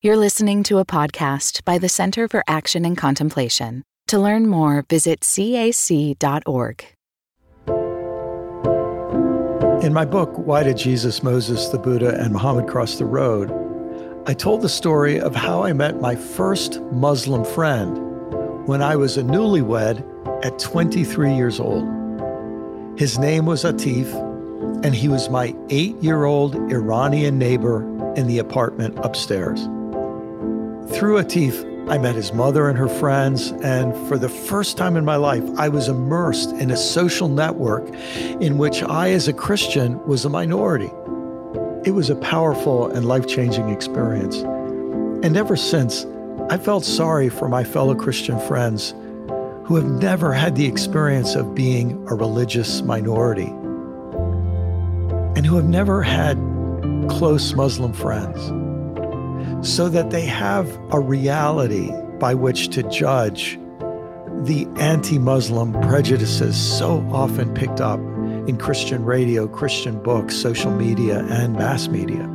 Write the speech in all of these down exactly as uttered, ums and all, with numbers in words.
You're listening to a podcast by the Center for Action and Contemplation. To learn more, visit C A C dot org. In my book, Why Did Jesus, Moses, the Buddha, and Muhammad Cross the Road?, I told the story of how I met my first Muslim friend when I was a newlywed at twenty-three years old. His name was Atif, and he was my eight-year-old Iranian neighbor in the apartment upstairs. Through Atif, I met his mother and her friends, and for the first time in my life, I was immersed in a social network in which I, as a Christian, was a minority. It was a powerful and life-changing experience. And ever since, I felt sorry for my fellow Christian friends who have never had the experience of being a religious minority and who have never had close Muslim friends, so that they have a reality by which to judge the anti-Muslim prejudices so often picked up in Christian radio, Christian books, social media, and mass media.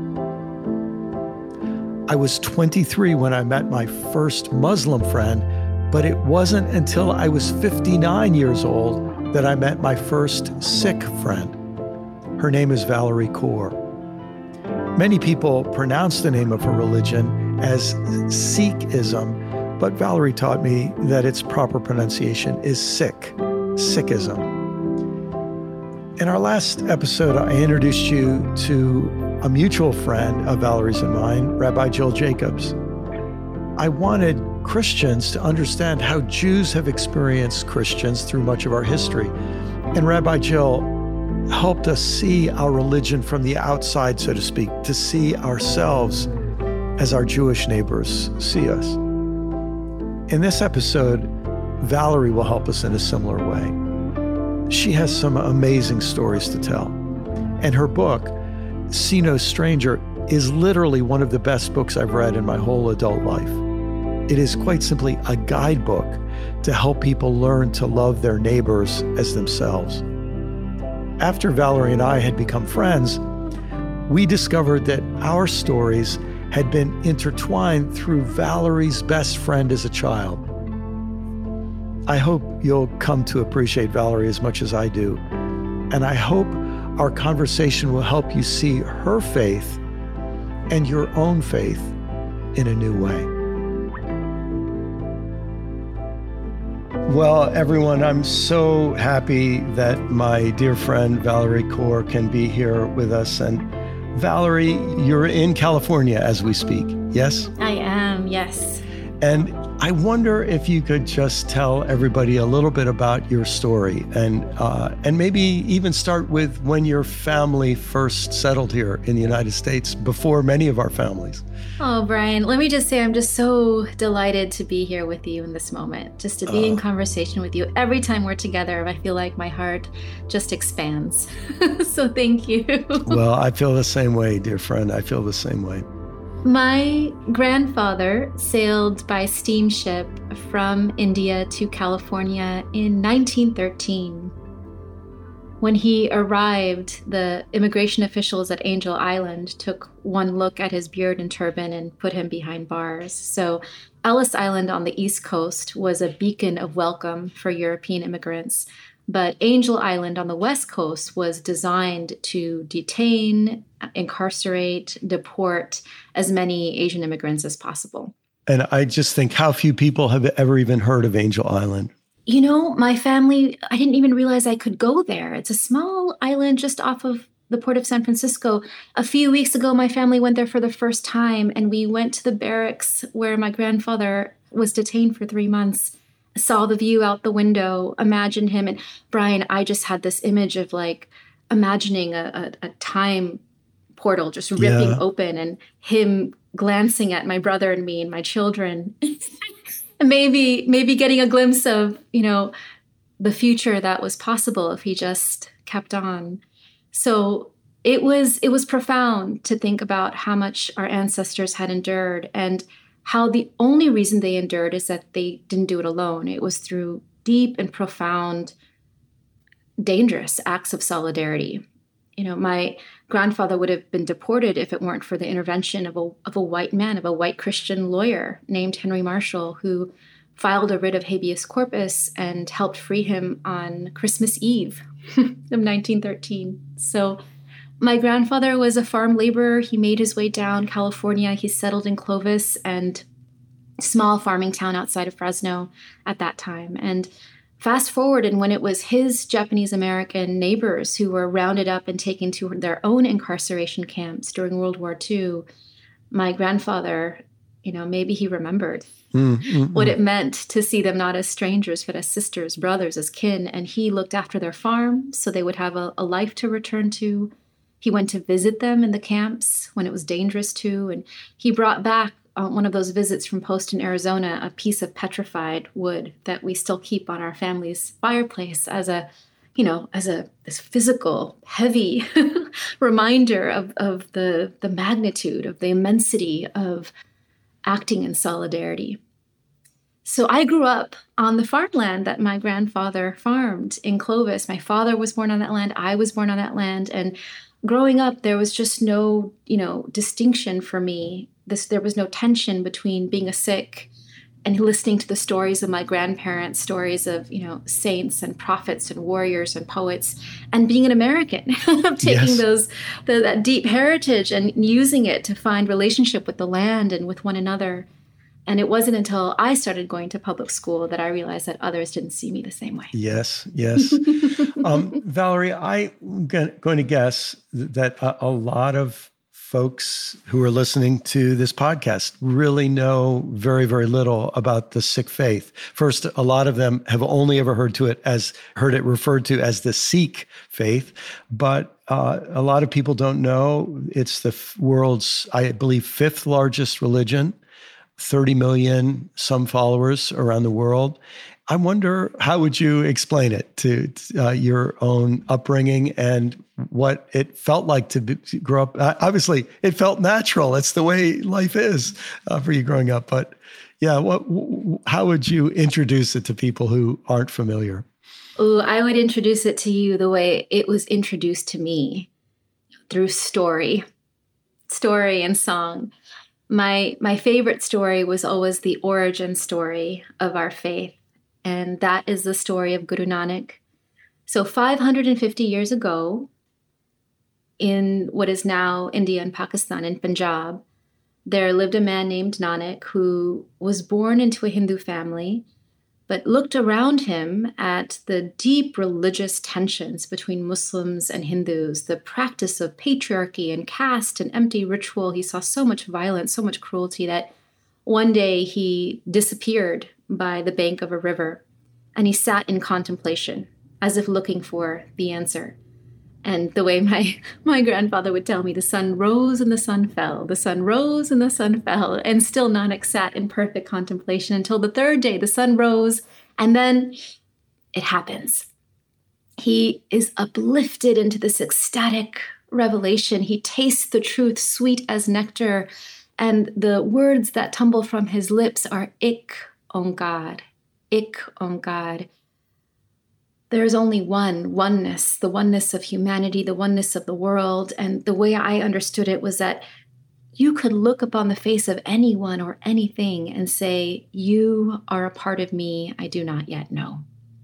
I was twenty-three when I met my first Muslim friend, but it wasn't until I was fifty-nine years old that I met my first Sikh friend. Her name is Valerie Kaur. Many people pronounce the name of her religion as Sikhism, but Valerie taught me that its proper pronunciation is Sikh, Sikhism. In our last episode, I introduced you to a mutual friend of Valerie's and mine, Rabbi Jill Jacobs. I wanted Christians to understand how Jews have experienced Christians through much of our history. And Rabbi Jill helped us see our religion from the outside, so to speak, to see ourselves as our Jewish neighbors see us. In this episode, Valerie will help us in a similar way. She has some amazing stories to tell. And her book, See No Stranger, is literally one of the best books I've read in my whole adult life. It is quite simply a guidebook to help people learn to love their neighbors as themselves. After Valerie and I had become friends, we discovered that our stories had been intertwined through Valerie's best friend as a child. I hope you'll come to appreciate Valerie as much as I do. And I hope our conversation will help you see her faith and your own faith in a new way. Well, everyone, I'm so happy that my dear friend Valerie Kaur can be here with us. And Valerie, you're in California as we speak, yes? I am, yes. And I wonder if you could just tell everybody a little bit about your story and uh, and maybe even start with when your family first settled here in the United States, before many of our families. Oh, Brian, let me just say I'm just so delighted to be here with you in this moment, just to be uh, in conversation with you. Every time we're together, I feel like my heart just expands. So thank you. Well, I feel the same way, dear friend. I feel the same way. My grandfather sailed by steamship from India to California in nineteen thirteen. When he arrived, the immigration officials at Angel Island took one look at his beard and turban and put him behind bars. So Ellis Island on the East Coast was a beacon of welcome for European immigrants. But Angel Island on the West Coast was designed to detain, incarcerate, deport as many Asian immigrants as possible. And I just think how few people have ever even heard of Angel Island. You know, my family, I didn't even realize I could go there. It's a small island just off of the port of San Francisco. A few weeks ago, my family went there for the first time, and we went to the barracks where my grandfather was detained for three months. Saw the view out the window, imagined him. And Brian, I just had this image of like imagining a, a, a time portal just ripping yeah. open and him glancing at my brother and me and my children. And maybe, maybe getting a glimpse of, you know, the future that was possible if he just kept on. So it was, it was profound to think about how much our ancestors had endured and how the only reason they endured is that they didn't do it alone. It was through deep and profound, dangerous acts of solidarity. You know, my grandfather would have been deported if it weren't for the intervention of a, of a white man, of a white Christian lawyer named Henry Marshall, who filed a writ of habeas corpus and helped free him on Christmas Eve of nineteen thirteen. So my grandfather was a farm laborer. He made his way down California. He settled in Clovis, and small farming town outside of Fresno at that time. And fast forward, and when it was his Japanese American neighbors who were rounded up and taken to their own incarceration camps during World War Two, my grandfather, you know, maybe he remembered mm, mm, what mm. it meant to see them not as strangers, but as sisters, brothers, as kin. And he looked after their farm so they would have a, a life to return to. He went to visit them in the camps when it was dangerous to. And he brought back on one of those visits from Poston, Arizona, a piece of petrified wood that we still keep on our family's fireplace as a, you know, as a this physical, heavy reminder of, of the, the magnitude, of the immensity of acting in solidarity. So I grew up on the farmland that my grandfather farmed in Clovis. My father was born on that land. I was born on that land. And growing up, there was just no, you know, distinction for me. This, there was no tension between being a Sikh and listening to the stories of my grandparents, stories of, you know, saints and prophets and warriors and poets, and being an American, taking yes. those the, that deep heritage and using it to find relationship with the land and with one another. And it wasn't until I started going to public school that I realized that others didn't see me the same way. Yes, yes. um, Valerie, I'm going to guess that a, a lot of folks who are listening to this podcast really know very, very little about the Sikh faith. First, a lot of them have only ever heard to it as heard it referred to as the Sikh faith, but uh, a lot of people don't know it's the f- world's, I believe, fifth largest religion, thirty million some followers around the world. I wonder, how would you explain it to uh, your own upbringing and what it felt like to, be, to grow up? Uh, obviously, it felt natural. It's the way life is uh, for you growing up. But yeah, what, w- how would you introduce it to people who aren't familiar? Oh, I would introduce it to you the way it was introduced to me, through story, story and song. My my favorite story was always the origin story of our faith. And that is the story of Guru Nanak. So five hundred fifty years ago, in what is now India and Pakistan, in Punjab, there lived a man named Nanak who was born into a Hindu family, but looked around him at the deep religious tensions between Muslims and Hindus, the practice of patriarchy and caste and empty ritual. He saw so much violence, so much cruelty that one day he disappeared by the bank of a river, and he sat in contemplation as if looking for the answer. And the way my, my grandfather would tell me, the sun rose and the sun fell, the sun rose and the sun fell, and still Nanak sat in perfect contemplation until the third day the sun rose, and then it happens. He is uplifted into this ecstatic revelation. He tastes the truth sweet as nectar, and the words that tumble from his lips are Ik Onkar, Ik Onkar. There is only one, oneness, the oneness of humanity, the oneness of the world. And the way I understood it was that you could look upon the face of anyone or anything and say, you are a part of me I do not yet know.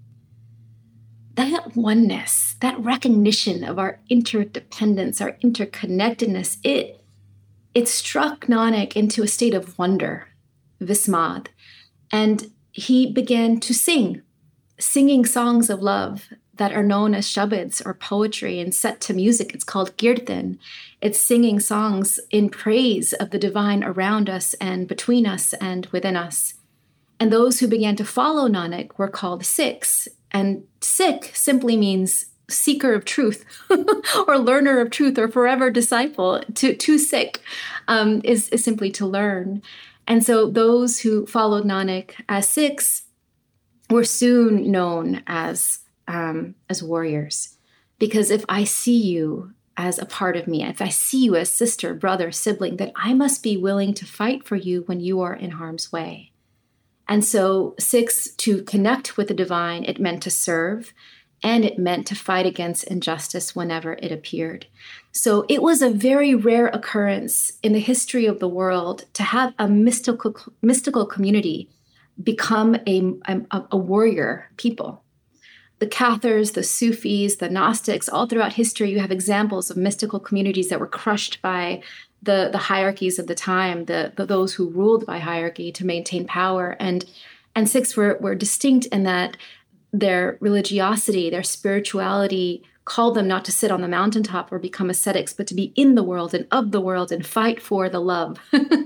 That oneness, that recognition of our interdependence, our interconnectedness, it, it struck Nanak into a state of wonder, vismad. And he began to sing, singing songs of love that are known as shabads or poetry and set to music. It's called kirtan. It's singing songs in praise of the divine around us and between us and within us. And those who began to follow Nanak were called Sikhs. And Sikh simply means seeker of truth or learner of truth or forever disciple. To, to Sikh um, is, is simply to learn. And so those who followed Nanak as Sikhs were soon known as um, as warriors. Because if I see you as a part of me, if I see you as sister, brother, sibling, then I must be willing to fight for you when you are in harm's way. And so Sikhs, to connect with the divine, it meant to serve and it meant to fight against injustice whenever it appeared. So it was a very rare occurrence in the history of the world to have a mystical mystical community become a, a, a warrior people. The Cathars, the Sufis, the Gnostics, all throughout history, you have examples of mystical communities that were crushed by the, the hierarchies of the time, the, the those who ruled by hierarchy to maintain power. And and Sikhs were, were distinct in that their religiosity, their spirituality called them not to sit on the mountaintop or become ascetics, but to be in the world and of the world and fight for the love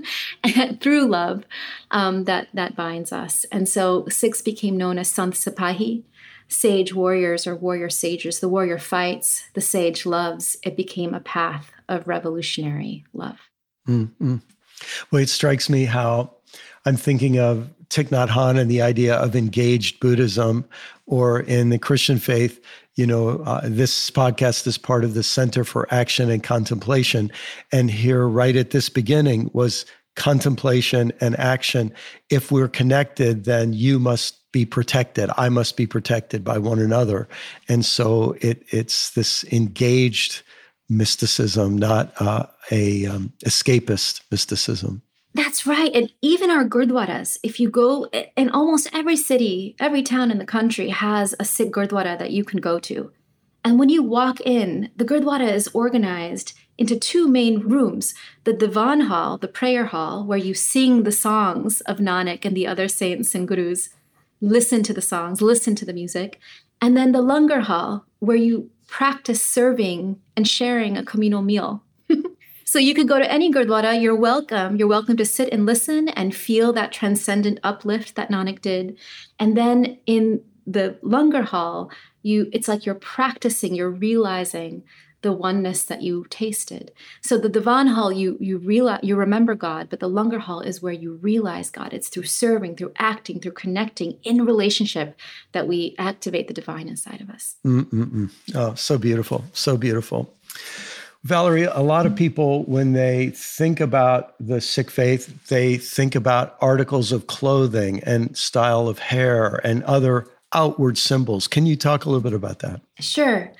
and through love um, that, that binds us. And so Sikhs became known as Sant Sipahi, sage warriors or warrior sages. The warrior fights, the sage loves. It became a path of revolutionary love. Mm-hmm. Well, it strikes me how I'm thinking of Thich Nhat Hanh and the idea of engaged Buddhism, or in the Christian faith, you know, uh, this podcast is part of the Center for Action and Contemplation. And here, right at this beginning, was contemplation and action. If we're connected, then you must be protected. I must be protected by one another. And so it, it's this engaged mysticism, not uh, a um, escapist mysticism. That's right. And even our gurdwaras, if you go, in almost every city, every town in the country has a Sikh gurdwara that you can go to. And when you walk in, the gurdwara is organized into two main rooms. The Divan Hall, the prayer hall, where you sing the songs of Nanak and the other saints and gurus, listen to the songs, listen to the music. And then the Langar Hall, where you practice serving and sharing a communal meal. So you could go to any gurdwara, you're welcome. You're welcome to sit and listen and feel that transcendent uplift that Nanak did. And then in the Langar Hall, you it's like you're practicing, you're realizing the oneness that you tasted. So the Divan Hall, you you realize, you remember God, but the Langar Hall is where you realize God. It's through serving, through acting, through connecting in relationship that we activate the divine inside of us. Mm-mm-mm. Oh, so beautiful, so beautiful. Valerie, a lot of people, when they think about the Sikh faith, they think about articles of clothing and style of hair and other outward symbols. Can you talk a little bit about that? Sure.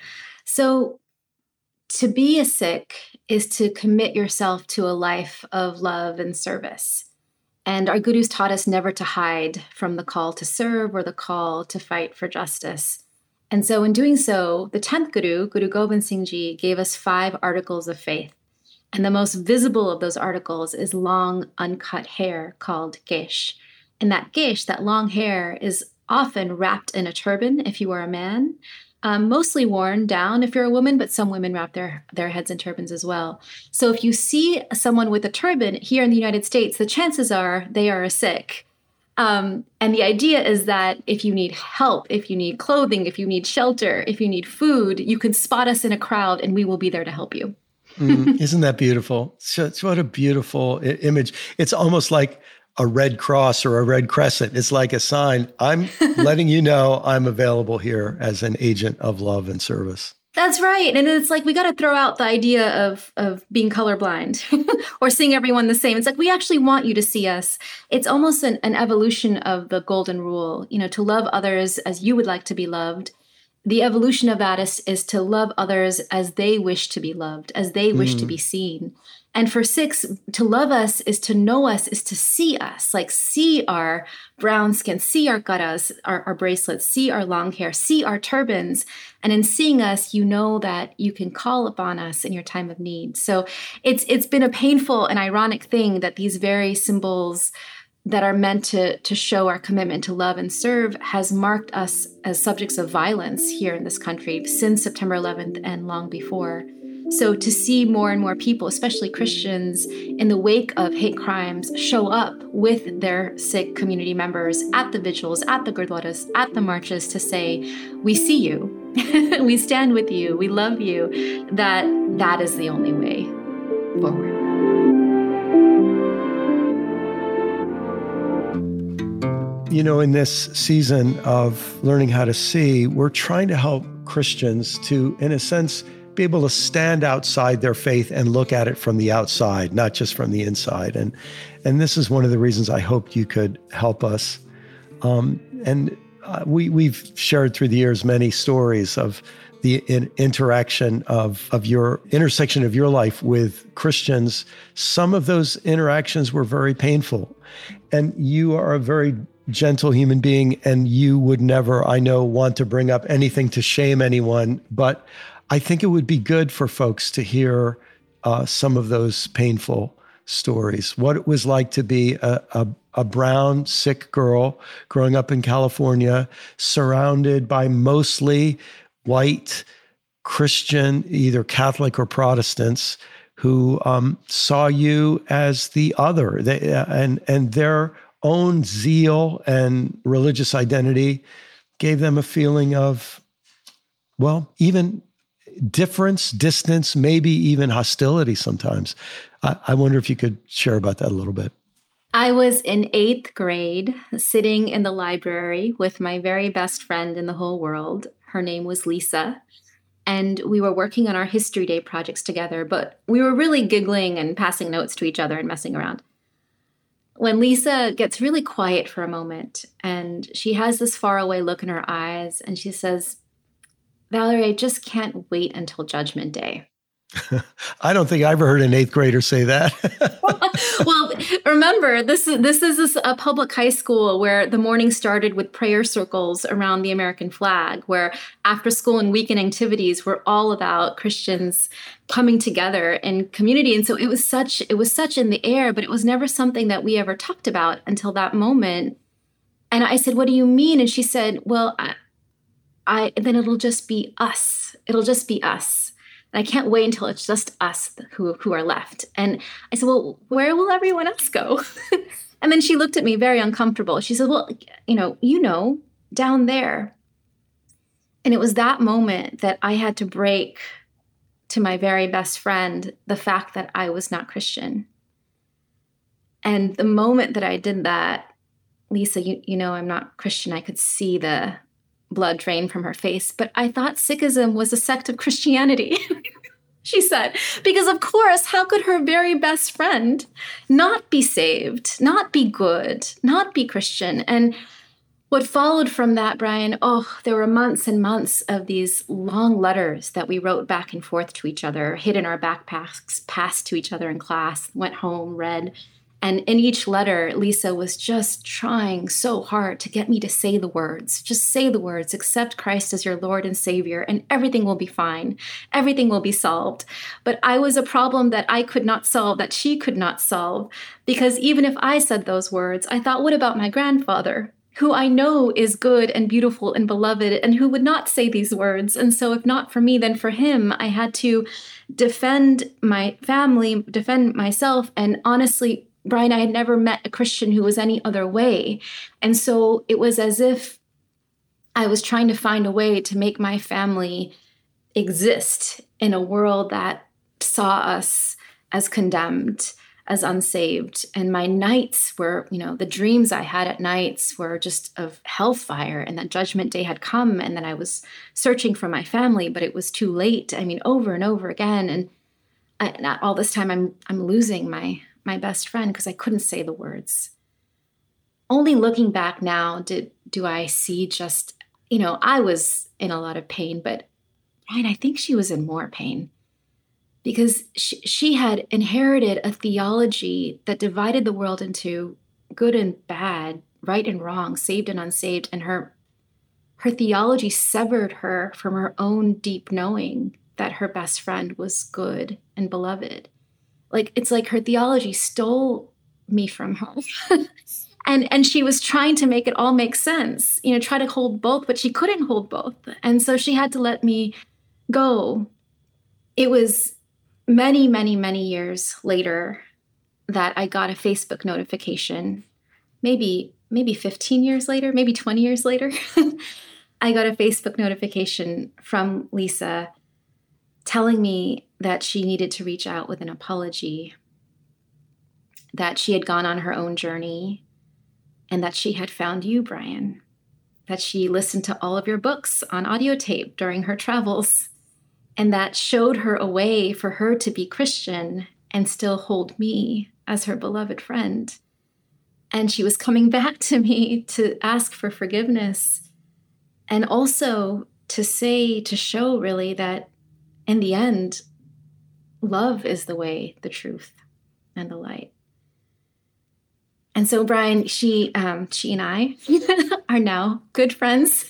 So to be a Sikh is to commit yourself to a life of love and service. And our gurus taught us never to hide from the call to serve or the call to fight for justice. And so in doing so, the tenth Guru, Guru Gobind Singh Ji, gave us five articles of faith. And the most visible of those articles is long, uncut hair called kesh. And that kesh, that long hair, is often wrapped in a turban if you are a man, um, mostly worn down if you're a woman, but some women wrap their, their heads in turbans as well. So if you see someone with a turban here in the United States, the chances are they are a Sikh. Um, and the idea is that if you need help, if you need clothing, if you need shelter, if you need food, you can spot us in a crowd and we will be there to help you. mm, isn't that beautiful? So, it's what a beautiful I- image. It's almost like a red cross or a red crescent. It's like a sign. I'm letting you know I'm available here as an agent of love and service. That's right. And it's like, we got to throw out the idea of, of being colorblind or seeing everyone the same. It's like, we actually want you to see us. It's almost an, an evolution of the golden rule, you know, to love others as you would like to be loved. The evolution of that is, is to love others as they wish to be loved, as they wish mm. to be seen. And for Sikhs, to love us is to know us, is to see us, like see our brown skin, see our garas, our, our bracelets, see our long hair, see our turbans. And in seeing us, you know that you can call upon us in your time of need. So it's it's been a painful and ironic thing that these very symbols that are meant to, to show our commitment to love and serve has marked us as subjects of violence here in this country since September eleventh and long before. So to see more and more people, especially Christians, in the wake of hate crimes, show up with their Sikh community members at the vigils, at the gurdwaras, at the marches to say, we see you, we stand with you, we love you, that that is the only way forward. You know, in this season of learning how to see, we're trying to help Christians to, in a sense, be able to stand outside their faith and look at it from the outside, not just from the inside. And and this is one of the reasons I hoped you could help us. Um, and uh, we, we've shared through the years many stories of the in, interaction of, of your intersection of your life with Christians. Some of those interactions were very painful. And you are a very gentle human being, and you would never, I know, want to bring up anything to shame anyone. But I think it would be good for folks to hear uh, some of those painful stories, what it was like to be a, a, a brown, sick girl growing up in California, surrounded by mostly white Christian, either Catholic or Protestants, who um, saw you as the other. They, uh, and, and their own zeal and religious identity gave them a feeling of, well, even difference, distance, maybe even hostility sometimes. I, I wonder if you could share about that a little bit. I was in eighth grade, sitting in the library with my very best friend in the whole world. Her name was Lisa. And we were working on our History Day projects together, but we were really giggling and passing notes to each other and messing around. When Lisa gets really quiet for a moment, and she has this faraway look in her eyes, and she says, "Valerie, I just can't wait until Judgment Day." I don't think I ever heard an eighth grader say that. Well, remember, this is this is a public high school where the morning started with prayer circles around the American flag, where after school and weekend activities were all about Christians coming together in community. And so it was such it was such in the air, but it was never something that we ever talked about until that moment. And I said, "What do you mean?" And she said, "Well, I, I then it'll just be us. It'll just be us. And I can't wait until it's just us who, who are left." And I said, "Well, where will everyone else go?" And then she looked at me very uncomfortable. She said, "Well, you know, you know, down there." And it was that moment that I had to break to my very best friend the fact that I was not Christian. And the moment that I did that, "Lisa, you, you know, I'm not Christian," I could see the blood drain from her face. "But I thought Sikhism was a sect of Christianity," she said. Because of course, how could her very best friend not be saved, not be good, not be Christian? And what followed from that, Brian, oh, there were months and months of these long letters that we wrote back and forth to each other, hid in our backpacks, passed to each other in class, went home, read. And in each letter, Lisa was just trying so hard to get me to say the words. Just say the words, accept Christ as your Lord and Savior, and everything will be fine. Everything will be solved. But I was a problem that I could not solve, that she could not solve. Because even if I said those words, I thought, what about my grandfather, who I know is good and beautiful and beloved, and who would not say these words? And so if not for me, then for him, I had to defend my family, defend myself, and honestly, Brian, I had never met a Christian who was any other way. And so it was as if I was trying to find a way to make my family exist in a world that saw us as condemned, as unsaved. And my nights were, you know, the dreams I had at nights were just of hellfire, and that Judgment Day had come, and then I was searching for my family, but it was too late. I mean, over and over again. And, I, and all this time I'm I'm losing my my best friend because I couldn't say the words. Only looking back now, did do I see just, you know, I was in a lot of pain, but Brian, I think she was in more pain because she, she had inherited a theology that divided the world into good and bad, right and wrong, saved and unsaved, and her her theology severed her from her own deep knowing that her best friend was good and beloved. Like, it's like her theology stole me from her. and and she was trying to make it all make sense, you know, try to hold both, but she couldn't hold both. And so she had to let me go. It was many, many, many years later that I got a Facebook notification, maybe, maybe fifteen years later, maybe twenty years later. I got a Facebook notification from Lisa telling me that she needed to reach out with an apology, that she had gone on her own journey, and that she had found you, Brian, that she listened to all of your books on audio tape during her travels, and that showed her a way for her to be Christian and still hold me as her beloved friend. And she was coming back to me to ask for forgiveness. And also to say, to show really that in the end, love is the way, the truth, and the light. And so, Brian, she um, she and I are now good friends.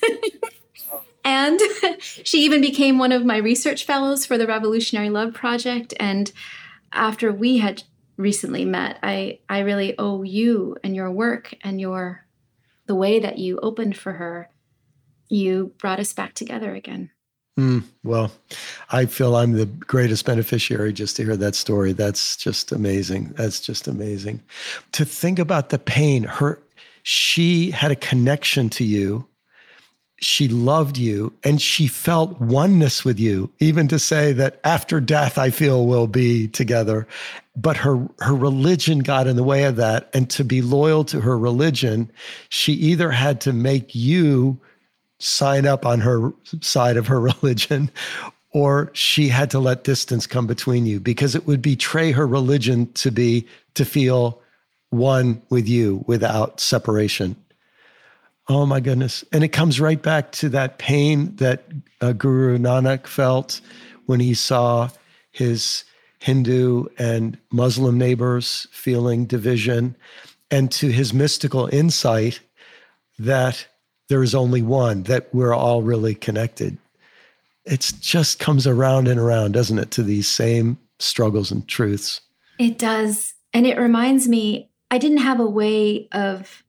And she even became one of my research fellows for the Revolutionary Love Project. And after we had recently met, I, I really owe you and your work and your the way that you opened for her. You brought us back together again. Mm, well, I feel I'm the greatest beneficiary just to hear that story. That's just amazing. That's just amazing. To think about the pain, her, she had a connection to you. She loved you and she felt oneness with you, even to say that after death, I feel we'll be together. But her, her religion got in the way of that. And to be loyal to her religion, she either had to make you sign up on her side of her religion, or she had to let distance come between you, because it would betray her religion to be, to feel one with you without separation. Oh my goodness. And it comes right back to that pain that uh, Guru Nanak felt when he saw his Hindu and Muslim neighbors feeling division, and to his mystical insight that there is only one, that we're all really connected. It just comes around and around, doesn't it, to these same struggles and truths. It does. And it reminds me, I didn't have a way of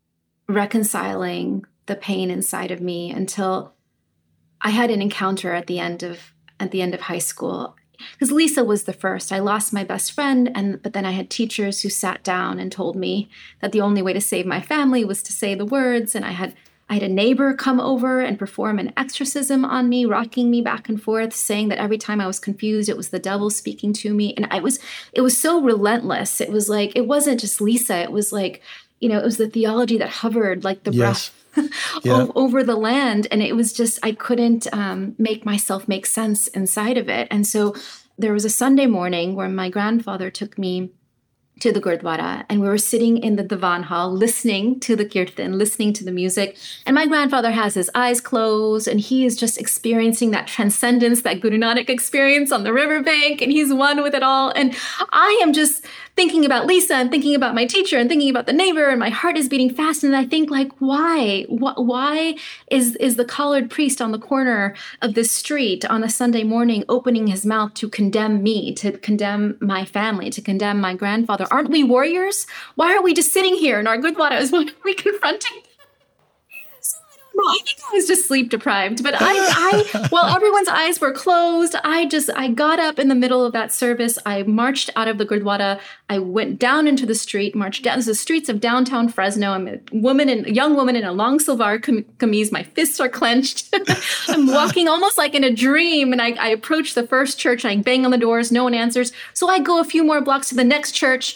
reconciling the pain inside of me until I had an encounter at the end of at the end of high school. Because Lisa was the first. I lost my best friend, and but then I had teachers who sat down and told me that the only way to save my family was to say the words. And I had I had a neighbor come over and perform an exorcism on me, rocking me back and forth, saying that every time I was confused, it was the devil speaking to me. And I was, it was so relentless. It was like, it wasn't just Lisa. It was like, you know, it was the theology that hovered like the yes. breath yeah. over the land. And it was just, I couldn't um, make myself make sense inside of it. And so there was a Sunday morning where my grandfather took me to the Gurdwara, and we were sitting in the Divan Hall listening to the kirtan, listening to the music. And my grandfather has his eyes closed, and he is just experiencing that transcendence that Guru Nanak experienced on the riverbank, and he's one with it all. And I am just thinking about Lisa and thinking about my teacher and thinking about the neighbor, and my heart is beating fast. And I think, like, why? Why is, is the collared priest on the corner of this street on a Sunday morning opening his mouth to condemn me, to condemn my family, to condemn my grandfather? Aren't we warriors? Why are we just sitting here in our Gurdwaras? Why are we confronting them? So I don't know. I think I was just sleep deprived. But I, I, while everyone's eyes were closed, I just, I got up in the middle of that service. I marched out of the Gurdwara. I went down into the street, marched down the streets of downtown Fresno. I'm a woman, and a young woman in a long salwar kameez. My fists are clenched. I'm walking almost like in a dream. And I, I approach the first church, and I bang on the doors. No one answers. So I go a few more blocks to the next church.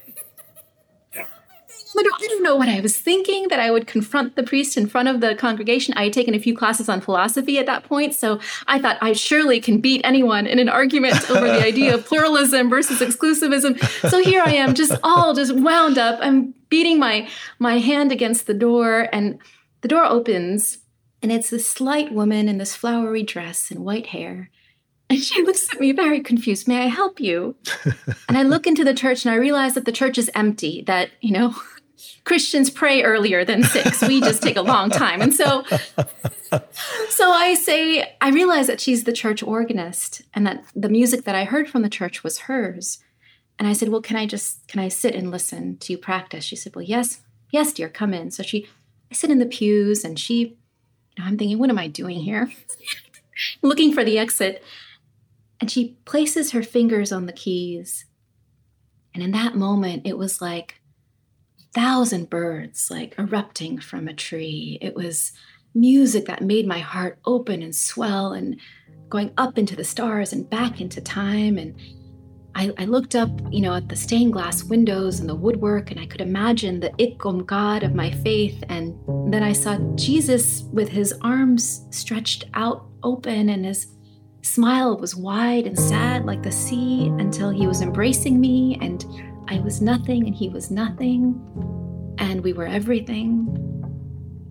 I don't know what I was thinking, that I would confront the priest in front of the congregation. I had taken a few classes on philosophy at that point, so I thought I surely can beat anyone in an argument over the idea of pluralism versus exclusivism. So here I am, just all just wound up. I'm beating my my hand against the door, and the door opens, and it's this slight woman in this flowery dress and white hair. And she looks at me very confused. May I help you? And I look into the church, and I realize that the church is empty, that, you know, Christians pray earlier than six. We just take a long time. And so, so I say, I realize that she's the church organist, and that the music that I heard from the church was hers. And I said, well, can I just, can I sit and listen to you practice? She said, well, yes, yes, dear, come in. So she, I sit in the pews, and she, you know, I'm thinking, what am I doing here? Looking for the exit. And she places her fingers on the keys. And in that moment, it was like thousand birds like erupting from a tree. It was music that made my heart open and swell, and going up into the stars and back into time. And I, I looked up, you know, at the stained glass windows and the woodwork, and I could imagine the Ikom God of my faith. And then I saw Jesus with his arms stretched out open, and his smile was wide and sad like the sea, until he was embracing me, and I was nothing and he was nothing, and we were everything.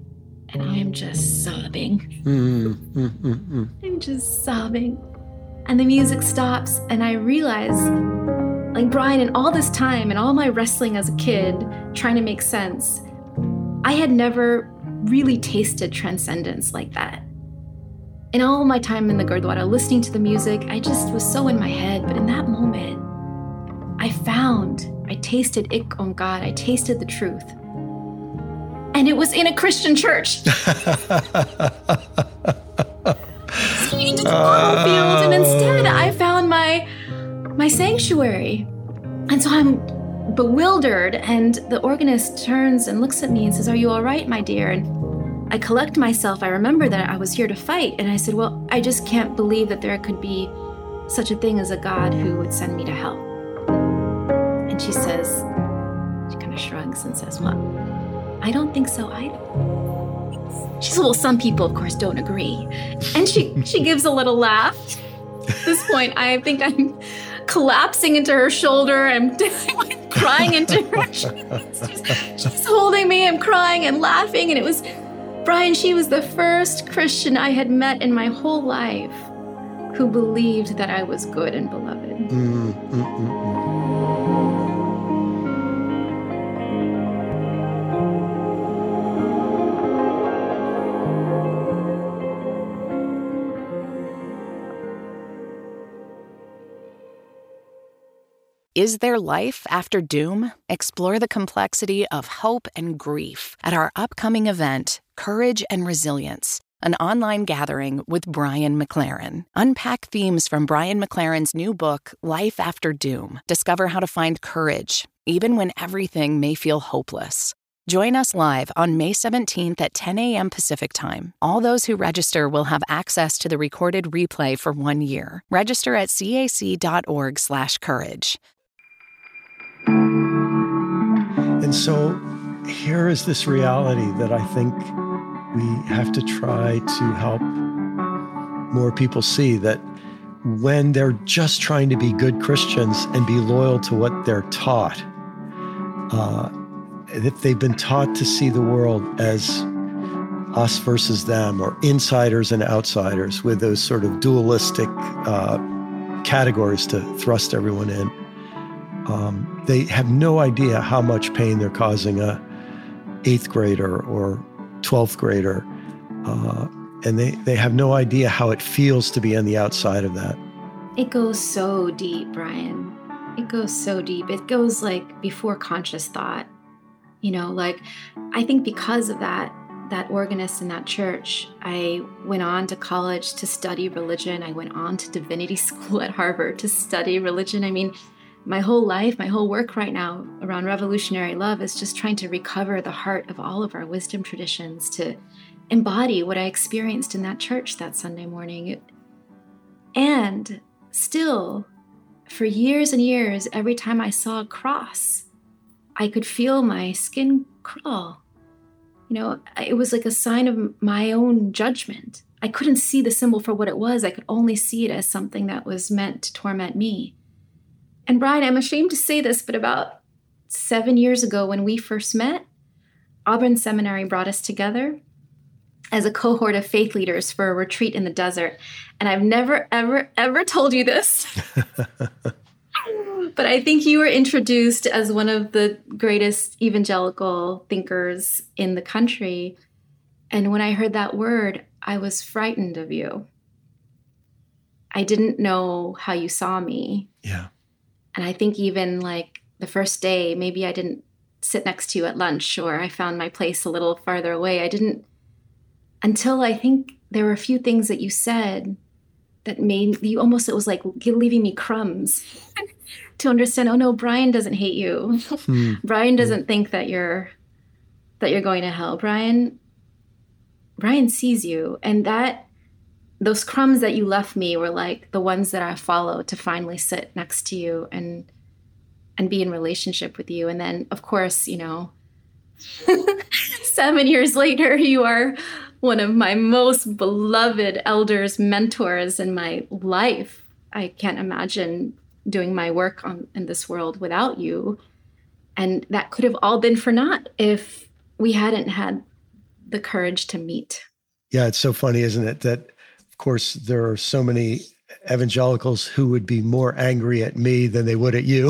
And I'm just sobbing. Mm, mm, mm, mm. I'm just sobbing. And the music stops, and I realize, like, Brian, in all this time and all my wrestling as a kid, trying to make sense, I had never really tasted transcendence like that. In all my time in the Gurdwara, listening to the music, I just was so in my head. But in that moment, I found, I tasted Ik Onkar, I tasted the truth. And it was in a Christian church. Into the battlefield, and instead I found my my sanctuary. And so I'm bewildered, and the organist turns and looks at me and says, "Are you all right, my dear?" And I collect myself. I remember that I was here to fight, and I said, "Well, I just can't believe that there could be such a thing as a God who would send me to hell." And she says, she kind of shrugs and says, "Well, I don't think so either." She said, "Well, some people, of course, don't agree." And she, she gives a little laugh. At this point, I think I'm collapsing into her shoulder. I'm crying into her. She's, she's holding me. I'm crying and laughing. And it was, Brian, she was the first Christian I had met in my whole life who believed that I was good and beloved. Mm, mm, mm, mm. Is there life after doom? Explore the complexity of hope and grief at our upcoming event, Courage and Resilience, an online gathering with Brian McLaren. Unpack themes from Brian McLaren's new book, Life After Doom. Discover how to find courage, even when everything may feel hopeless. Join us live on May seventeenth at ten a.m. Pacific Time. All those who register will have access to the recorded replay for one year. Register at cac.org slash courage. And so here is this reality that I think we have to try to help more people see, that when they're just trying to be good Christians and be loyal to what they're taught, uh, if they've been taught to see the world as us versus them, or insiders and outsiders, with those sort of dualistic uh, categories to thrust everyone in, Um, they have no idea how much pain they're causing a eighth grader or twelfth grader. Uh, and they, they have no idea how it feels to be on the outside of that. It goes so deep, Brian. It goes so deep. It goes like before conscious thought. You know, like, I think because of that, that organist in that church, I went on to college to study religion. I went on to divinity school at Harvard to study religion. I mean, my whole life, my whole work right now around revolutionary love is just trying to recover the heart of all of our wisdom traditions, to embody what I experienced in that church that Sunday morning. And still, for years and years, every time I saw a cross, I could feel my skin crawl. You know, it was like a sign of my own judgment. I couldn't see the symbol for what it was. I could only see it as something that was meant to torment me. And Brian, I'm ashamed to say this, but about seven years ago when we first met, Auburn Seminary brought us together as a cohort of faith leaders for a retreat in the desert. And I've never, ever, ever told you this. But I think you were introduced as one of the greatest evangelical thinkers in the country. And when I heard that word, I was frightened of you. I didn't know how you saw me. Yeah. And I think even like the first day, maybe I didn't sit next to you at lunch, or I found my place a little farther away. I didn't, until I think there were a few things that you said that made you almost, it was like leaving me crumbs to understand, oh no, Brian doesn't hate you. Hmm. Brian doesn't hmm. think that you're, that you're going to hell. Brian, Brian sees you. And that, those crumbs that you left me were like the ones that I followed to finally sit next to you and and be in relationship with you. And then, of course, you know, seven years later, you are one of my most beloved elders, mentors in my life. I can't imagine doing my work on, in this world without you. And that could have all been for naught if we hadn't had the courage to meet. Yeah, it's so funny, isn't it? That, of course, there are so many evangelicals who would be more angry at me than they would at you.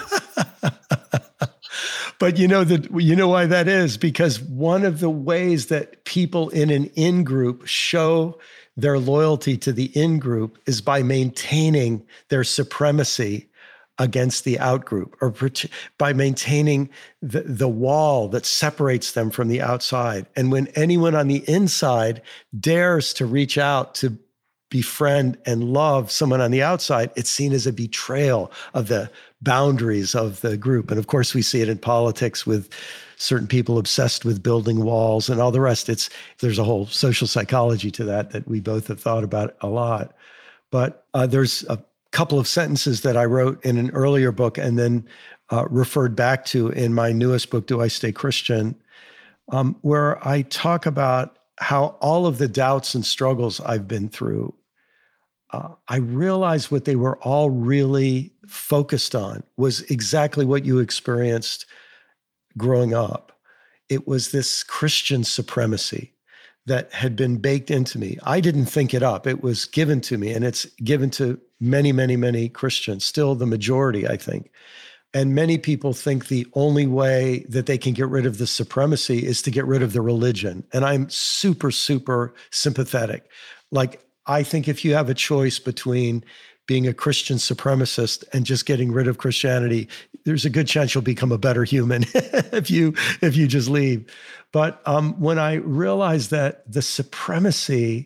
But you know that you know why that is? Because one of the ways that people in an in-group show their loyalty to the in-group is by maintaining their supremacy against the out-group, or by maintaining the, the wall that separates them from the outside. And when anyone on the inside dares to reach out to befriend and love someone on the outside, it's seen as a betrayal of the boundaries of the group. And of course, we see it in politics with certain people obsessed with building walls and all the rest. It's there's a whole social psychology to that that we both have thought about a lot. But uh, there's a couple of sentences that I wrote in an earlier book and then uh, referred back to in my newest book, Do I Stay Christian?, um, where I talk about how all of the doubts and struggles I've been through, uh, I realized what they were all really focused on was exactly what you experienced growing up. It was this Christian supremacy that had been baked into me. I didn't think it up. It was given to me, and it's given to many, many, many Christians, still the majority, I think. And many people think the only way that they can get rid of the supremacy is to get rid of the religion. And I'm super, super sympathetic. Like, I think if you have a choice between being a Christian supremacist and just getting rid of Christianity, there's a good chance you'll become a better human if you if you just leave. But um, when I realized that the supremacy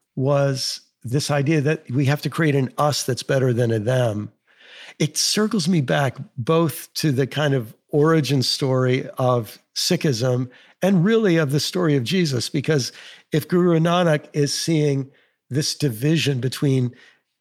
was this idea that we have to create an us that's better than a them, it circles me back both to the kind of origin story of Sikhism and really of the story of Jesus. Because if Guru Nanak is seeing this division between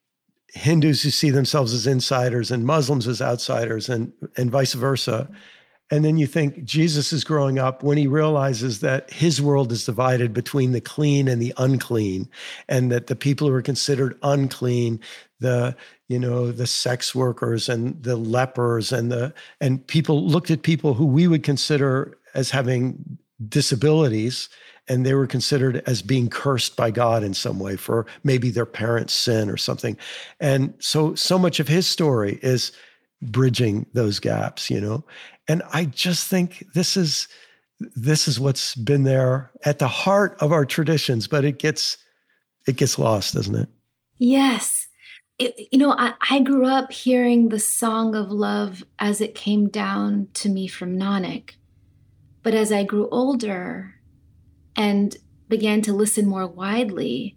Hindus who see themselves as insiders and Muslims as outsiders and, and vice versa, and then you think Jesus is growing up when he realizes that his world is divided between the clean and the unclean, and that the people who are considered unclean, the, you know, the sex workers and the lepers and the, and people looked at people who we would consider as having disabilities, and they were considered as being cursed by God in some way for maybe their parents' sin or something. And so, so much of his story is bridging those gaps, you know? And I just think this is, this is what's been there at the heart of our traditions, but it gets, it gets lost, doesn't it? Yes. It, you know, I, I grew up hearing the song of love as it came down to me from Nanak. But as I grew older and began to listen more widely,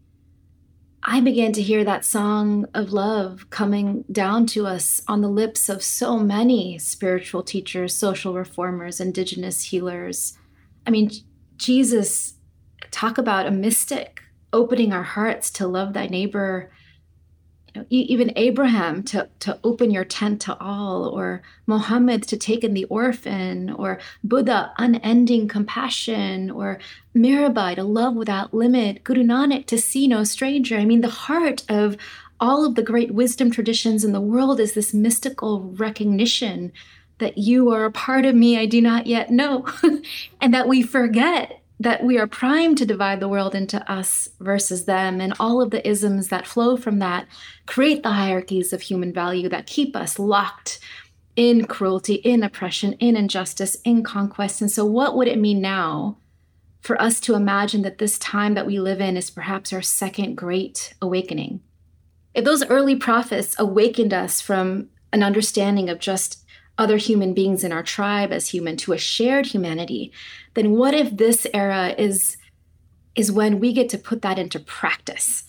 I began to hear that song of love coming down to us on the lips of so many spiritual teachers, social reformers, indigenous healers. I mean, Jesus, talk about a mystic, opening our hearts to love thy neighbor. You know, even Abraham to, to open your tent to all, or Muhammad to take in the orphan, or Buddha, unending compassion, or Mirabai to love without limit, Guru Nanak to see no stranger. I mean, the heart of all of the great wisdom traditions in the world is this mystical recognition that you are a part of me I do not yet know, and that we forget that we are primed to divide the world into us versus them, and all of the isms that flow from that create the hierarchies of human value that keep us locked in cruelty, in oppression, in injustice, in conquest. And so what would it mean now for us to imagine that this time that we live in is perhaps our second great awakening? If those early prophets awakened us from an understanding of just other human beings in our tribe as human to a shared humanity, then what if this era is is when we get to put that into practice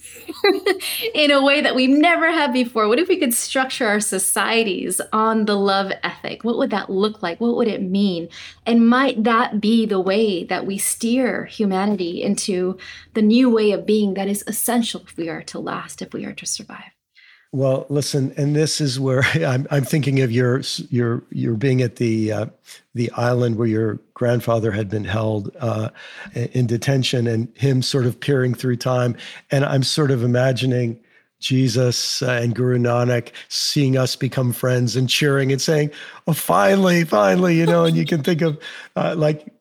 in a way that we never have before? What if we could structure our societies on the love ethic? What would that look like? What would it mean? And might that be the way that we steer humanity into the new way of being that is essential if we are to last, if we are to survive? Well, listen, and this is where I'm, I'm thinking of your your your being at the uh, the island where your grandfather had been held uh, in detention, and him sort of peering through time, and I'm sort of imagining Jesus uh, and Guru Nanak seeing us become friends and cheering and saying, "Oh, finally, finally," you know. And you can think of uh, like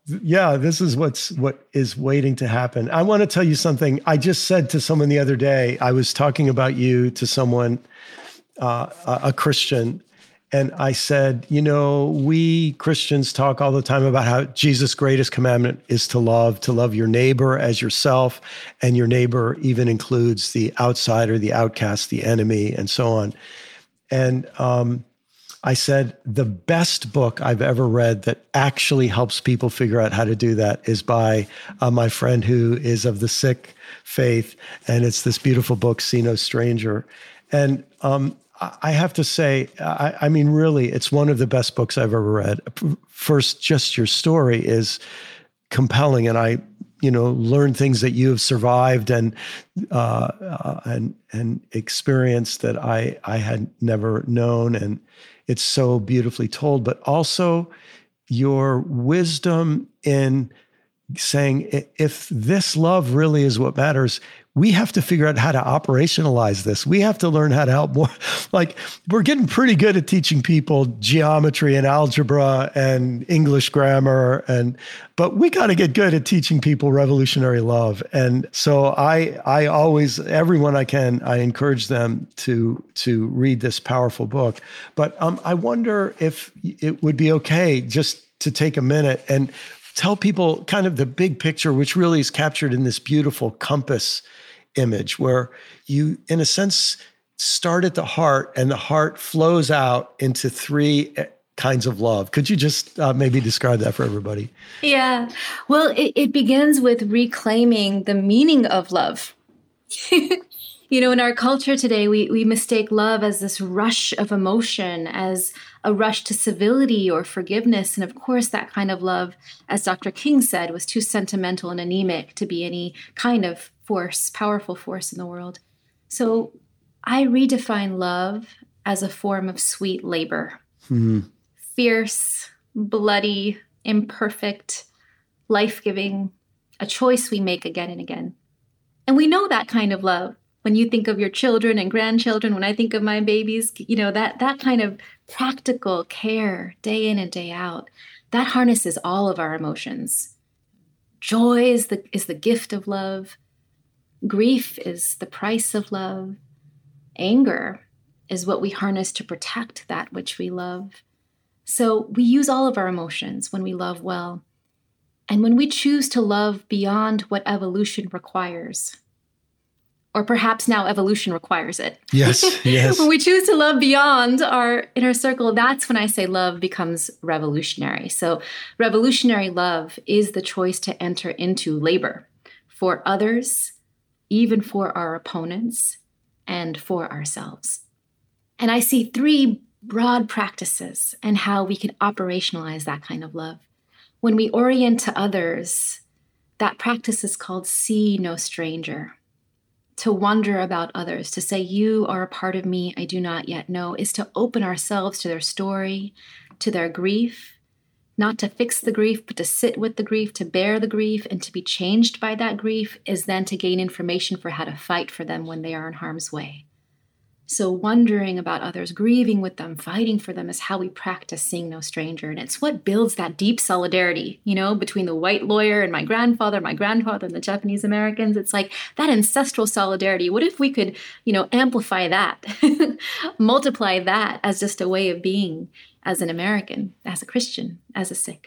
yeah, this is what's what is waiting to happen. I want to tell you something. I just said to someone the other day, I was talking about you to someone, uh, a, a Christian, and I said, you know, we Christians talk all the time about how Jesus' greatest commandment is to love, to love your neighbor as yourself, and your neighbor even includes the outsider, the outcast, the enemy, and so on. And um, I said, the best book I've ever read that actually helps people figure out how to do that is by uh, my friend who is of the Sikh faith. And it's this beautiful book, See No Stranger. And um, I have to say, I, I mean, really, it's one of the best books I've ever read. First, just your story is compelling. And I, you know, learned things that you have survived and uh, uh, and and experienced that I I had never known. And it's so beautifully told, but also your wisdom in saying, if this love really is what matters, we have to figure out how to operationalize this. We have to learn how to help more. Like, we're getting pretty good at teaching people geometry and algebra and English grammar, and but we got to get good at teaching people revolutionary love. And so I, I always, everyone I can, I encourage them to to read this powerful book. But um, I wonder if it would be okay just to take a minute and tell people kind of the big picture, which really is captured in this beautiful compass image where you, in a sense, start at the heart and the heart flows out into three kinds of love. Could you just uh, maybe describe that for everybody? Yeah. Well, it, it begins with reclaiming the meaning of love. You know, in our culture today, we we mistake love as this rush of emotion, as a rush to civility or forgiveness. And of course, that kind of love, as Doctor King said, was too sentimental and anemic to be any kind of force, powerful force in the world. So I redefine love as a form of sweet labor. Hmm. Fierce, bloody, imperfect, life-giving, a choice we make again and again. And we know that kind of love. When you think of your children and grandchildren, when I think of my babies, you know, that that kind of practical care day in and day out, that harnesses all of our emotions. Joy is the is the gift of love. Grief is the price of love. Anger is what we harness to protect that which we love. So we use all of our emotions when we love well. And when we choose to love beyond what evolution requires, or perhaps now evolution requires it. Yes, yes. When we choose to love beyond our inner circle, that's when I say love becomes revolutionary. So revolutionary love is the choice to enter into labor for others, even for our opponents, and for ourselves. And I see three broad practices and how we can operationalize that kind of love. When we orient to others, that practice is called see no stranger. To wonder about others, to say, you are a part of me I do not yet know, is to open ourselves to their story, to their grief, not to fix the grief, but to sit with the grief, to bear the grief, and to be changed by that grief is then to gain information for how to fight for them when they are in harm's way. So wondering about others, grieving with them, fighting for them is how we practice seeing no stranger. And it's what builds that deep solidarity, you know, between the white lawyer and my grandfather, my grandfather and the Japanese Americans. It's like that ancestral solidarity. What if we could, you know, amplify that, multiply that as just a way of being as an American, as a Christian, as a Sikh?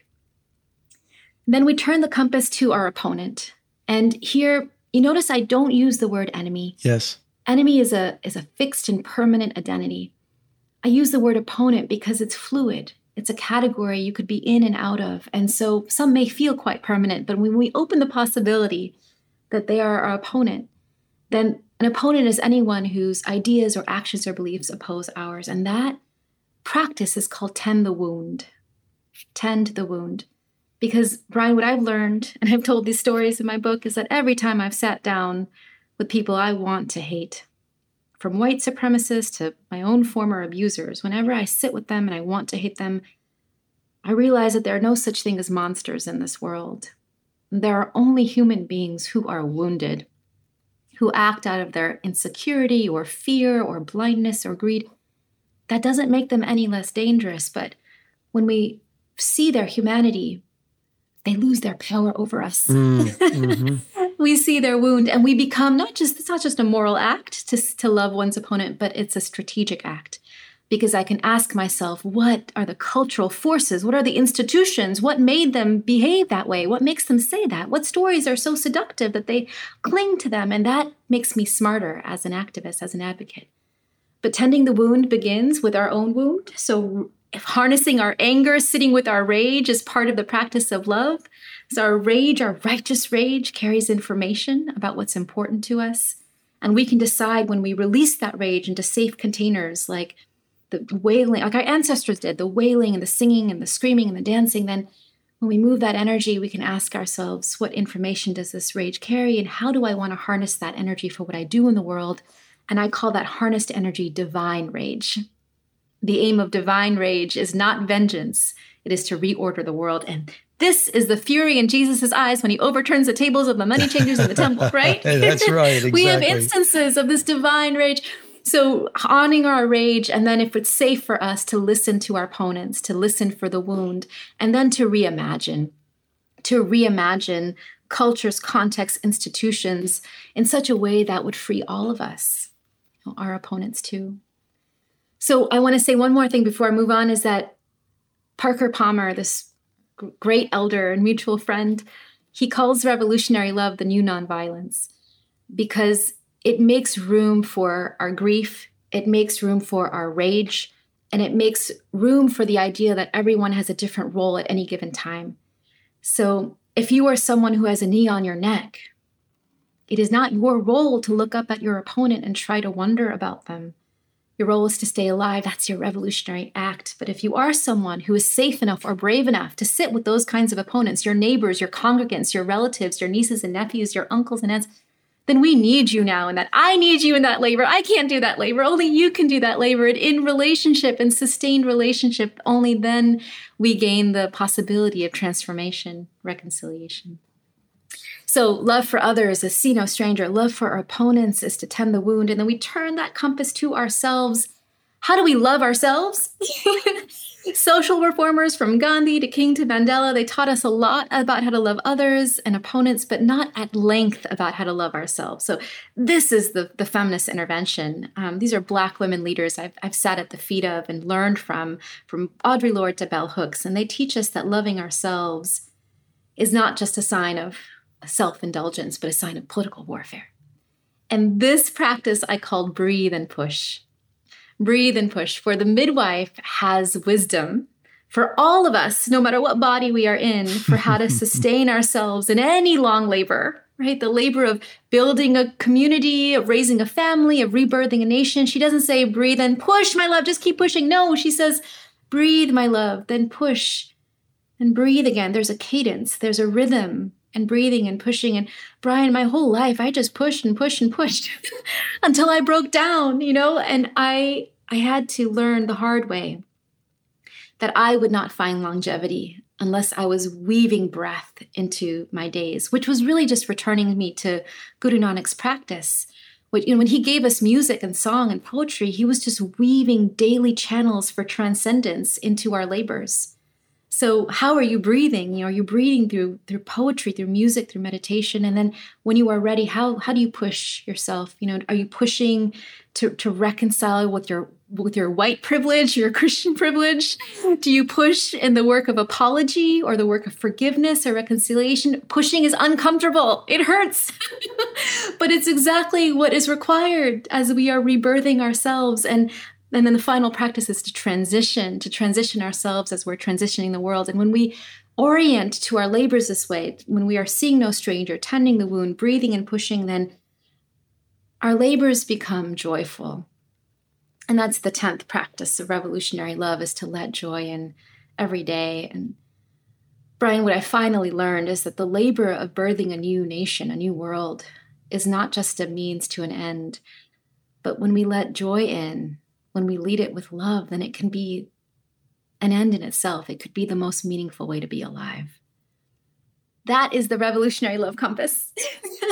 Then we turn the compass to our opponent. And here, you notice I don't use the word enemy. Yes. Enemy is a is a fixed and permanent identity. I use the word opponent because it's fluid. It's a category you could be in and out of. And so some may feel quite permanent, but when we open the possibility that they are our opponent, then an opponent is anyone whose ideas or actions or beliefs oppose ours. And that practice is called tend the wound. Tend the wound. Because, Brian, what I've learned, and I've told these stories in my book, is that every time I've sat down with people I want to hate, from white supremacists to my own former abusers, whenever I sit with them and I want to hate them, I realize that there are no such thing as monsters in this world. There are only human beings who are wounded, who act out of their insecurity or fear or blindness or greed. That doesn't make them any less dangerous, but when we see their humanity, they lose their power over us. Mm, mm-hmm. We see their wound and we become not just, it's not just a moral act to, to love one's opponent, but it's a strategic act. Because I can ask myself, what are the cultural forces? What are the institutions? What made them behave that way? What makes them say that? What stories are so seductive that they cling to them? And that makes me smarter as an activist, as an advocate. But tending the wound begins with our own wound. So if harnessing our anger, sitting with our rage is part of the practice of love. So our rage, our righteous rage, carries information about what's important to us. And we can decide when we release that rage into safe containers like the wailing, like our ancestors did, the wailing and the singing and the screaming and the dancing, then when we move that energy, we can ask ourselves, what information does this rage carry? And how do I want to harness that energy for what I do in the world? And I call that harnessed energy divine rage. The aim of divine rage is not vengeance. It is to reorder the world. And this is the fury in Jesus's eyes when he overturns the tables of the money changers in the temple, right? That's right, exactly. We have instances of this divine rage. So honoring our rage, and then if it's safe for us to listen to our opponents, to listen for the wound, and then to reimagine, to reimagine cultures, contexts, institutions in such a way that would free all of us, you know, our opponents too. So I want to say one more thing before I move on is that Parker Palmer, this g- great elder and mutual friend, he calls revolutionary love the new nonviolence because it makes room for our grief, it makes room for our rage, and it makes room for the idea that everyone has a different role at any given time. So if you are someone who has a knee on your neck, it is not your role to look up at your opponent and try to wonder about them. Your role is to stay alive. That's your revolutionary act. But if you are someone who is safe enough or brave enough to sit with those kinds of opponents, your neighbors, your congregants, your relatives, your nieces and nephews, your uncles and aunts, then we need you now in that. I need you in that labor. I can't do that labor. Only you can do that labor. And in relationship and sustained relationship, only then we gain the possibility of transformation, reconciliation. So love for others is see no stranger. Love for our opponents is to tend the wound. And then we turn that compass to ourselves. How do we love ourselves? Social reformers from Gandhi to King to Mandela, they taught us a lot about how to love others and opponents, but not at length about how to love ourselves. So this is the, the feminist intervention. Um, these are Black women leaders I've, I've sat at the feet of and learned from, from Audre Lorde to Bell Hooks. And they teach us that loving ourselves is not just a sign of self-indulgence, but a sign of political warfare. And this practice I called breathe and push. Breathe and push, for the midwife has wisdom for all of us, no matter what body we are in, for how to sustain ourselves in any long labor, right? The labor of building a community, of raising a family, of rebirthing a nation. She doesn't say, breathe and push, my love, just keep pushing. No, she says, breathe, my love, then push and breathe again. There's a cadence, there's a rhythm. And breathing and pushing. And Brian, my whole life, I just pushed and pushed and pushed until I broke down, you know, and I I had to learn the hard way that I would not find longevity unless I was weaving breath into my days, which was really just returning me to Guru Nanak's practice. Which, you know, when he gave us music and song and poetry, he was just weaving daily channels for transcendence into our labors. So how are you breathing? You know, are you breathing through through poetry, through music, through meditation? And then when you are ready, how how do you push yourself? You know, are you pushing to, to reconcile with your with your white privilege, your Christian privilege? Do you push in the work of apology or the work of forgiveness or reconciliation? Pushing is uncomfortable. It hurts. But it's exactly what is required as we are rebirthing ourselves. And And then the final practice is to transition, to transition ourselves as we're transitioning the world. And when we orient to our labors this way, when we are seeing no stranger, tending the wound, breathing and pushing, then our labors become joyful. And that's the tenth practice of revolutionary love, is to let joy in every day. And Brian, what I finally learned is that the labor of birthing a new nation, a new world, is not just a means to an end. But when we let joy in, when we lead it with love, then it can be an end in itself. It could be the most meaningful way to be alive. That is the revolutionary love compass.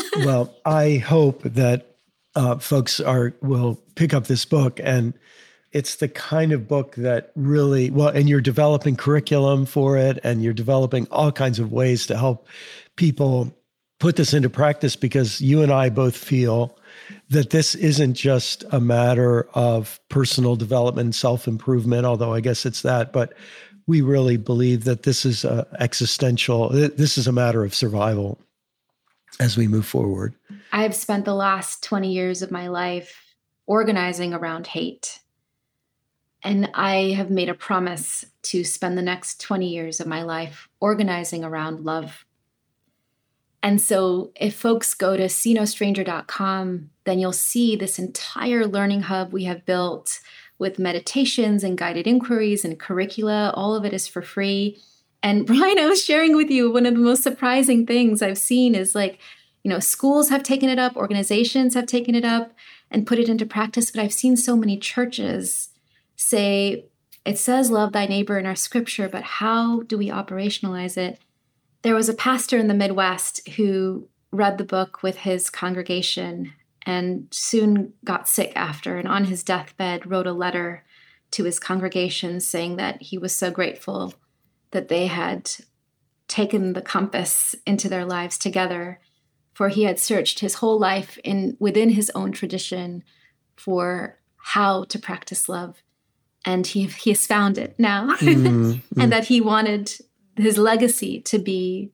Well, I hope that uh, folks are will pick up this book and it's the kind of book that really, well, and you're developing curriculum for it, and you're developing all kinds of ways to help people put this into practice, because you and I both feel that this isn't just a matter of personal development, self-improvement, although I guess it's that, but we really believe that this is a existential, this is a matter of survival as we move forward. I've spent the last twenty years of my life organizing around hate. And I have made a promise to spend the next twenty years of my life organizing around love. And so if folks go to see no stranger dot com, then you'll see this entire learning hub we have built with meditations and guided inquiries and curricula. All of it is for free. And Brian, I was sharing with you, one of the most surprising things I've seen is like, you know, schools have taken it up, organizations have taken it up and put it into practice. But I've seen so many churches say, it says love thy neighbor in our scripture, but how do we operationalize it? There was a pastor in the Midwest who read the book with his congregation and soon got sick after, and on his deathbed wrote a letter to his congregation saying that he was so grateful that they had taken the compass into their lives together, for he had searched his whole life in within his own tradition for how to practice love. And he, he has found it now, mm, and mm. that he wanted his legacy to be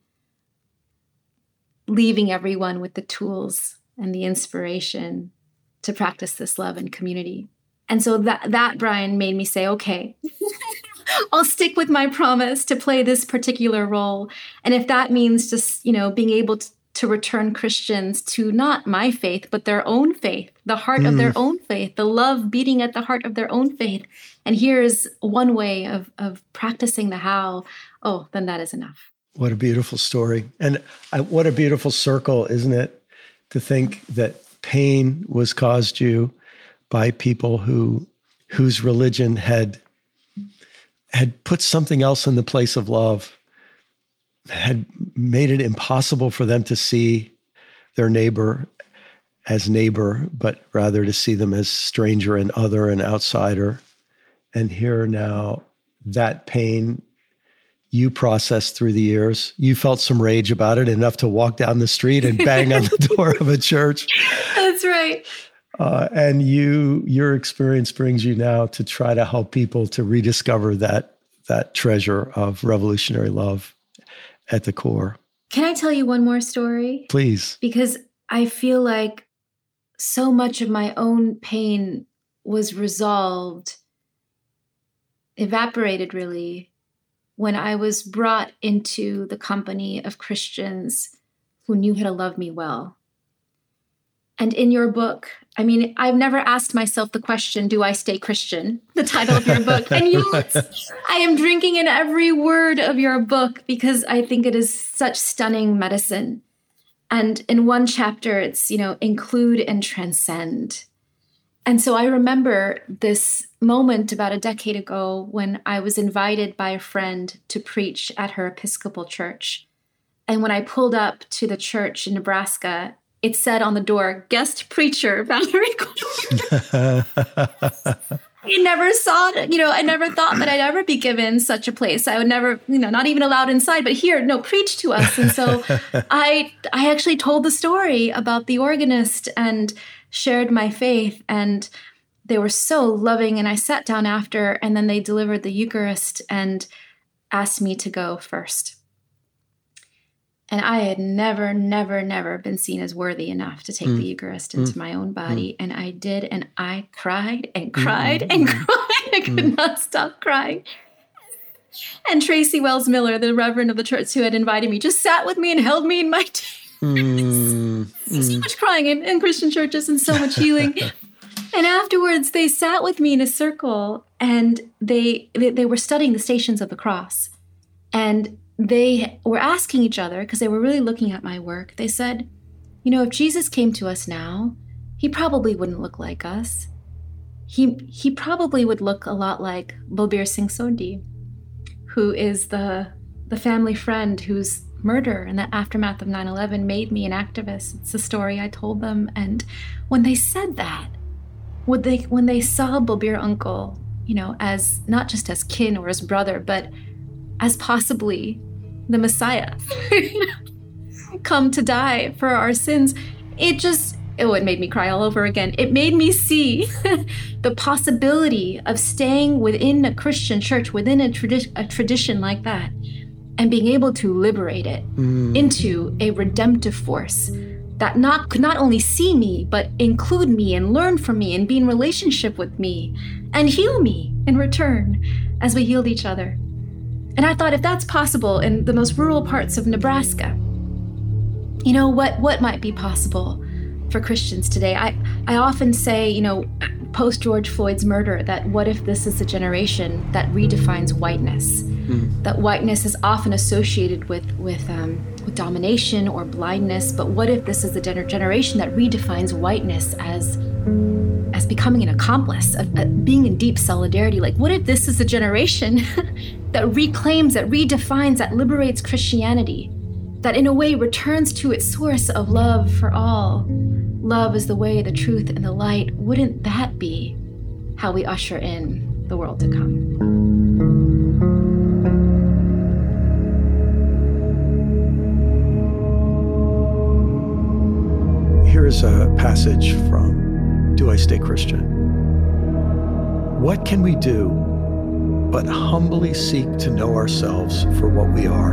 leaving everyone with the tools and the inspiration to practice this love and community. And so that, that Brian, made me say, okay, I'll stick with my promise to play this particular role. And if that means just, you know, being able to, to return Christians to not my faith, but their own faith, the heart mm. of their own faith, the love beating at the heart of their own faith. And here's one way of, of practicing the how. Oh, then that is enough. What a beautiful story. And I, what a beautiful circle, isn't it? To think that pain was caused you by people who whose religion had had put something else in the place of love, had made it impossible for them to see their neighbor as neighbor, but rather to see them as stranger and other and outsider. And here now, that pain you processed through the years. You felt some rage about it, enough to walk down the street and bang on the door of a church. That's right. Uh, and you, your experience brings you now to try to help people to rediscover that that treasure of revolutionary love at the core. Can I tell you one more story? Please. Because I feel like so much of my own pain was resolved, evaporated really, when I was brought into the company of Christians who knew how to love me well. And in your book, I mean, I've never asked myself the question, do I stay Christian? The title of your book. And yet, I am drinking in every word of your book because I think it is such stunning medicine. And in one chapter, it's, you know, include and transcend. And so I remember this moment about a decade ago when I was invited by a friend to preach at her Episcopal church. And when I pulled up to the church in Nebraska, it said on the door, guest preacher, Valerie Corner. I never saw it, you know, I never thought that I'd ever be given such a place. I would never, you know, not even allowed inside, but here, no, preach to us. And so I, I actually told the story about the organist and shared my faith, and they were so loving. And I sat down after, and then they delivered the Eucharist and asked me to go first. And I had never, never, never been seen as worthy enough to take mm. the Eucharist into mm. my own body. Mm. And I did, and I cried and cried mm. and cried. I could mm. not stop crying. And Tracy Wells Miller, the reverend of the church who had invited me, just sat with me and held me in my tears. Mm. So much crying in, in Christian churches and so much healing. And afterwards, they sat with me in a circle, and they, they they were studying the Stations of the Cross. And they were asking each other, because they were really looking at my work, they said, you know, if Jesus came to us now, he probably wouldn't look like us. He he probably would look a lot like Balbir Singh Sodhi, who is the the family friend whose murder in the aftermath of nine eleven made me an activist. It's the story I told them. And when they said that, would they, when they saw Bobir uncle, you know, as not just as kin or as brother, but as possibly the Messiah, come to die for our sins, it just, oh, it made me cry all over again. It made me see the possibility of staying within a Christian church, within a, tradi- a tradition like that, and being able to liberate it mm. into a redemptive force that not could not only see me, but include me and learn from me and be in relationship with me and heal me in return as we healed each other. And I thought, if that's possible in the most rural parts of Nebraska, you know, what, what might be possible for Christians today? I, I often say, you know, post George Floyd's murder, that what if this is a generation that redefines whiteness? Mm. That whiteness is often associated with with, um, with domination or blindness, but what if this is a gener- generation that redefines whiteness as as becoming an accomplice, of, of being in deep solidarity? Like, what if this is a generation that reclaims, that redefines, that liberates Christianity, that in a way returns to its source of love for all? Love is the way, the truth, and the light. Wouldn't that be how we usher in the world to come? Here's a passage from Do I Stay Christian? What can we do but humbly seek to know ourselves for what we are?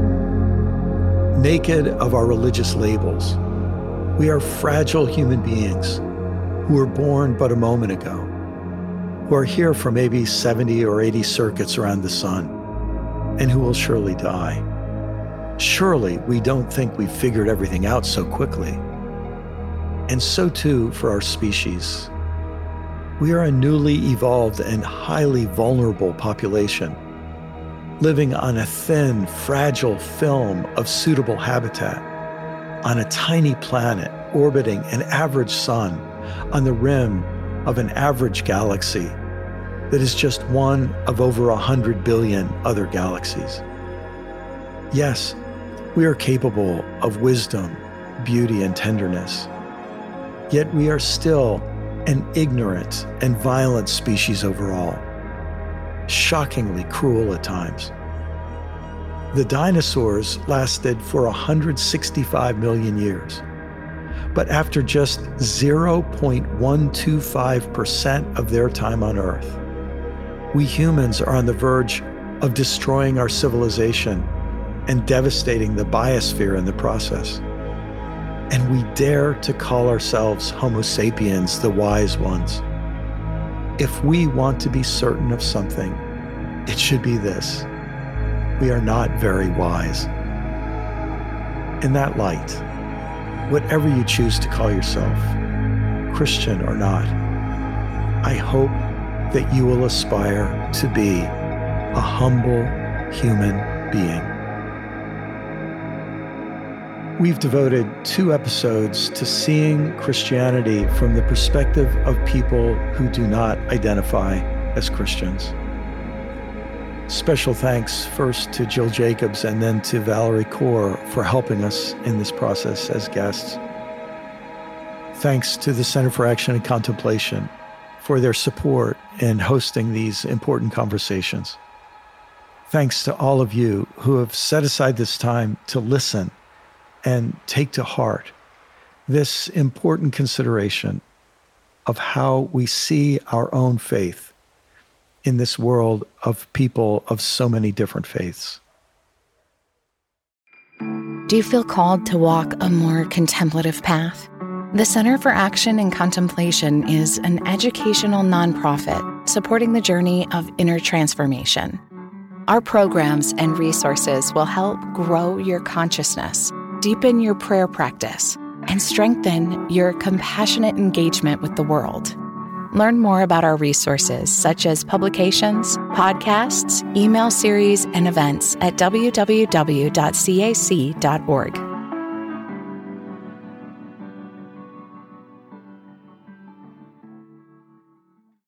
Naked of our religious labels, we are fragile human beings who were born but a moment ago, who are here for maybe seventy or eighty circuits around the sun, and who will surely die. Surely we don't think we've figured everything out so quickly. And so too for our species. We are a newly evolved and highly vulnerable population, living on a thin, fragile film of suitable habitat, on a tiny planet orbiting an average sun on the rim of an average galaxy that is just one of over a hundred billion other galaxies. Yes, we are capable of wisdom, beauty, and tenderness. Yet we are still an ignorant and violent species overall, shockingly cruel at times. The dinosaurs lasted for one hundred sixty-five million years, but after just zero point one two five percent of their time on Earth, we humans are on the verge of destroying our civilization and devastating the biosphere in the process. And we dare to call ourselves Homo sapiens, the wise ones. If we want to be certain of something, it should be this: we are not very wise. In that light, whatever you choose to call yourself, Christian or not, I hope that you will aspire to be a humble human being. We've devoted two episodes to seeing Christianity from the perspective of people who do not identify as Christians. Special thanks first to Jill Jacobs and then to Valerie Kaur for helping us in this process as guests. Thanks to the Center for Action and Contemplation for their support in hosting these important conversations. Thanks to all of you who have set aside this time to listen and take to heart this important consideration of how we see our own faith in this world of people of so many different faiths. Do you feel called to walk a more contemplative path? The Center for Action and Contemplation is an educational nonprofit supporting the journey of inner transformation. Our programs and resources will help grow your consciousness, deepen your prayer practice, and strengthen your compassionate engagement with the world. Learn more about our resources, such as publications, podcasts, email series, and events at w w w dot c a c dot org.